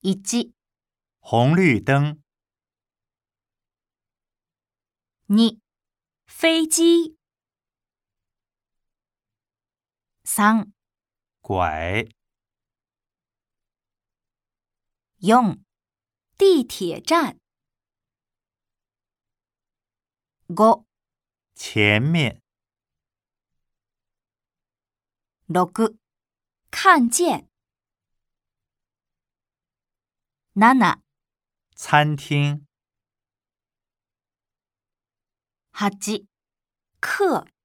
1、 红绿灯。 2、飛機。3、 拐。 4、地鐵站。5、 前面。 6、看見。7、 餐厅。 8、課。